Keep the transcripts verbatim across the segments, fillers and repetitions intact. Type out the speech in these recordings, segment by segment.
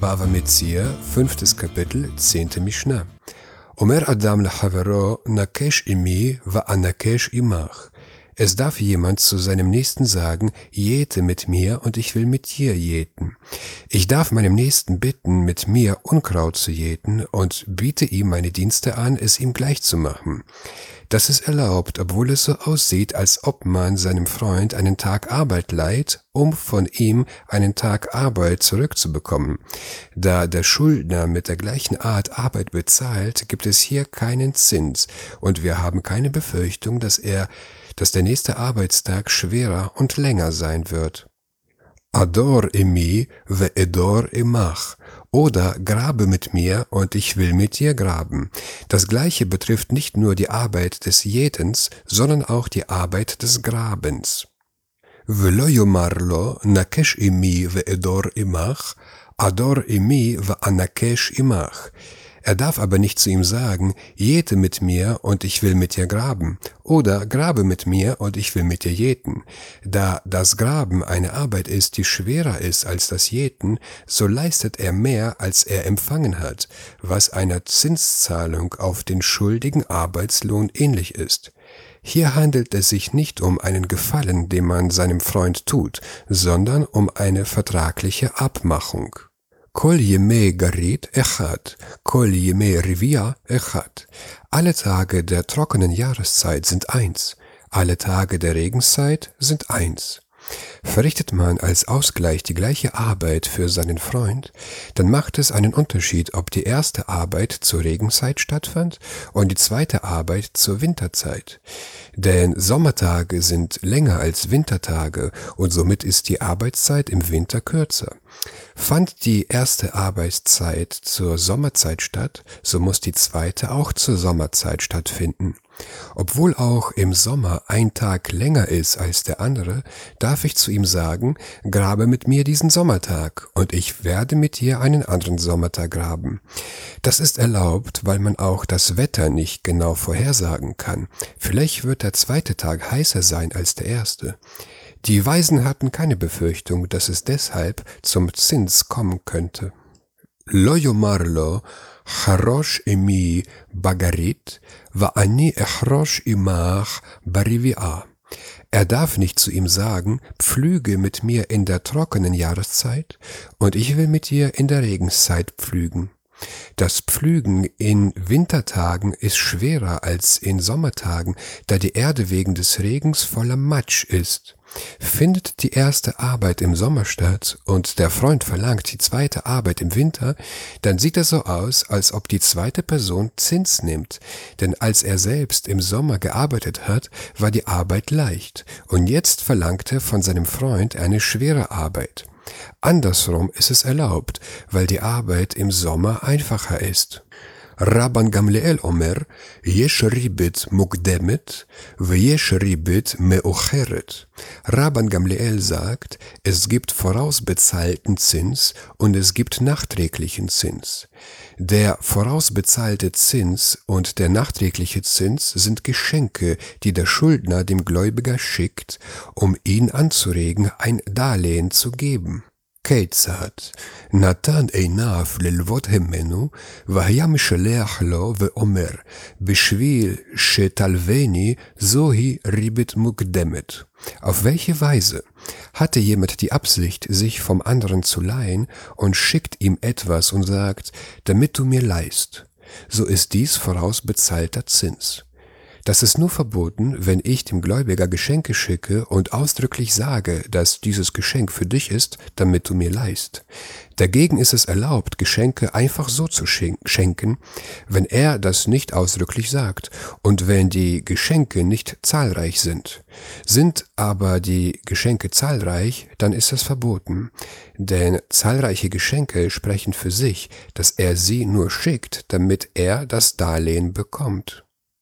Bava Metzia, fünftes Kapitel, zehnte Mishnah. Omer Adam lechavero nakesh imi va anakesh imach. Es darf jemand zu seinem Nächsten sagen, jäte mit mir und ich will mit dir jäten. Ich darf meinem Nächsten bitten, mit mir Unkraut zu jäten und biete ihm meine Dienste an, es ihm gleich zu machen. Das ist erlaubt, obwohl es so aussieht, als ob man seinem Freund einen Tag Arbeit leiht, um von ihm einen Tag Arbeit zurückzubekommen. Da der Schuldner mit der gleichen Art Arbeit bezahlt, gibt es hier keinen Zins und wir haben keine Befürchtung, dass er, dass der nächste Arbeitstag schwerer und länger sein wird. Ador imi ve edor imach. Oder grabe mit mir und ich will mit dir graben. Das Gleiche betrifft nicht nur die Arbeit des Jätens, sondern auch die Arbeit des Grabens. Velo yomar lo nakesh imi ve edor imach, ador imi ve anakesh imach. Er darf aber nicht zu ihm sagen, jäte mit mir und ich will mit dir graben, oder grabe mit mir und ich will mit dir jäten. Da das Graben eine Arbeit ist, die schwerer ist als das Jäten, so leistet er mehr, als er empfangen hat, was einer Zinszahlung auf den schuldigen Arbeitslohn ähnlich ist. Hier handelt es sich nicht um einen Gefallen, den man seinem Freund tut, sondern um eine vertragliche Abmachung. Kol yemei garit echad, kol yemei rivia echad. Alle Tage der trockenen Jahreszeit sind eins, alle Tage der Regenszeit sind eins. Verrichtet man als Ausgleich die gleiche Arbeit für seinen Freund, dann macht es einen Unterschied, ob die erste Arbeit zur Regenzeit stattfand und die zweite Arbeit zur Winterzeit. Denn Sommertage sind länger als Wintertage und somit ist die Arbeitszeit im Winter kürzer. Fand die erste Arbeitszeit zur Sommerzeit statt, so muss die zweite auch zur Sommerzeit stattfinden. Obwohl auch im Sommer ein Tag länger ist als der andere, darf ich zu ihm sagen, grabe mit mir diesen Sommertag und ich werde mit dir einen anderen Sommertag graben. Das ist erlaubt, weil man auch das Wetter nicht genau vorhersagen kann. Vielleicht wird der zweite Tag heißer sein als der erste. Die Weisen hatten keine Befürchtung, dass es deshalb zum Zins kommen könnte. Lo yomar lo charosh imi bagarit va ani echrosh imach barivia. Er darf nicht zu ihm sagen, pflüge mit mir in der trockenen Jahreszeit und ich will mit dir in der Regenszeit pflügen. Das Pflügen in Wintertagen ist schwerer als in Sommertagen, da die Erde wegen des Regens voller Matsch ist. Findet die erste Arbeit im Sommer statt und der Freund verlangt die zweite Arbeit im Winter, dann sieht es so aus, als ob die zweite Person Zins nimmt, denn als er selbst im Sommer gearbeitet hat, war die Arbeit leicht und jetzt verlangt er von seinem Freund eine schwere Arbeit. Andersrum ist es erlaubt, weil die Arbeit im Sommer einfacher ist. Rabban Gamliel Omer, yesh ribit mukdemet, veyesh ribit meocheret. Rabban Gamliel sagt, es gibt vorausbezahlten Zins und es gibt nachträglichen Zins. Der vorausbezahlte Zins und der nachträgliche Zins sind Geschenke, die der Schuldner dem Gläubiger schickt, um ihn anzuregen, ein Darlehen zu geben. כיצד נתן עיניו ללוות ממנו והיה משלח לו ואומר בשביל שתלווני זוהי ריבית מוקדמת. Auf welche Weise hatte jemand die Absicht, sich vom anderen zu leihen und schickt ihm etwas und sagt, damit du mir leihst, so ist dies vorausbezahlter Zins. Das ist nur verboten, wenn ich dem Gläubiger Geschenke schicke und ausdrücklich sage, dass dieses Geschenk für dich ist, damit du mir leihst. Dagegen ist es erlaubt, Geschenke einfach so zu schenken, wenn er das nicht ausdrücklich sagt und wenn die Geschenke nicht zahlreich sind. Sind aber die Geschenke zahlreich, dann ist das verboten, denn zahlreiche Geschenke sprechen für sich, dass er sie nur schickt, damit er das Darlehen bekommt.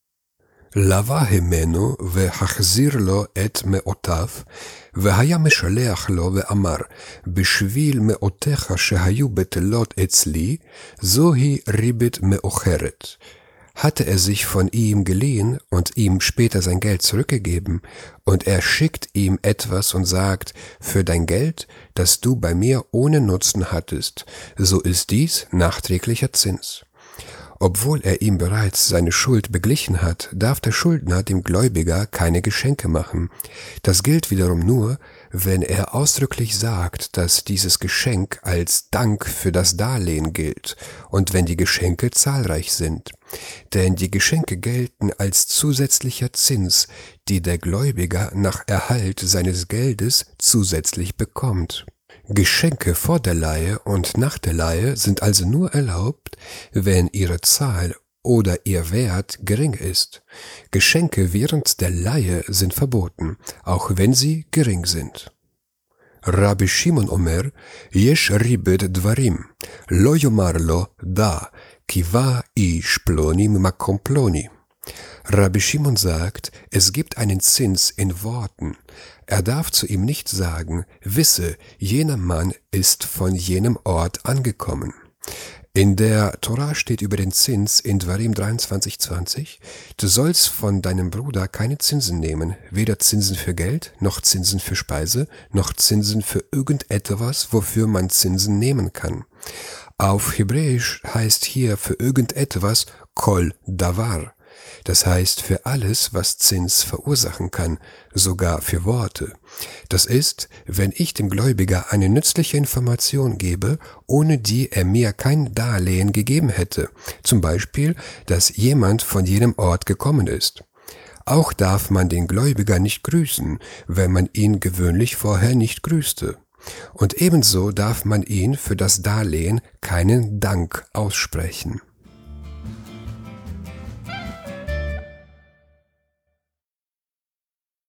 לווה ממנו והחזיר לו את מאותיו, והיה משלח לו ואמר, בשביל מאותיך שהיו בטלות אצלי, זוהי ריבית מאוחרת. hatte er sich von ihm geliehen und ihm später sein Geld zurückgegeben, und er schickt ihm etwas und sagt, für dein Geld, das du bei mir ohne Nutzen hattest, so ist dies nachträglicher Zins. Obwohl er ihm bereits seine Schuld beglichen hat, darf der Schuldner dem Gläubiger keine Geschenke machen. Das gilt wiederum nur, wenn er ausdrücklich sagt, dass dieses Geschenk als Dank für das Darlehen gilt und wenn die Geschenke zahlreich sind. Denn die Geschenke gelten als zusätzlicher Zins, die der Gläubiger nach Erhalt seines Geldes zusätzlich bekommt. Geschenke vor der Leihe und nach der Leihe sind also nur erlaubt, wenn ihre Zahl oder ihr Wert gering ist. Geschenke während der Leihe sind verboten, auch wenn sie gering sind. Rabbi Shimon Omer, Yesh ribet dvarim, lo yomar lo da, kiva ish ploni makom ploni. Rabbi Shimon sagt, es gibt einen Zins in Worten. Er darf zu ihm nicht sagen, wisse, jener Mann ist von jenem Ort angekommen. In der Torah steht über den Zins in Dvarim dreiundzwanzig zwanzig, du sollst von deinem Bruder keine Zinsen nehmen, weder Zinsen für Geld, noch Zinsen für Speise, noch Zinsen für irgendetwas, wofür man Zinsen nehmen kann. Auf Hebräisch heißt hier für irgendetwas Kol Davar. Das heißt für alles, was Zins verursachen kann, sogar für Worte. Das ist, wenn ich dem Gläubiger eine nützliche Information gebe, ohne die er mir kein Darlehen gegeben hätte. Zum Beispiel, dass jemand von jenem Ort gekommen ist. Auch darf man den Gläubiger nicht grüßen, wenn man ihn gewöhnlich vorher nicht grüßte. Und ebenso darf man ihn für das Darlehen keinen Dank aussprechen.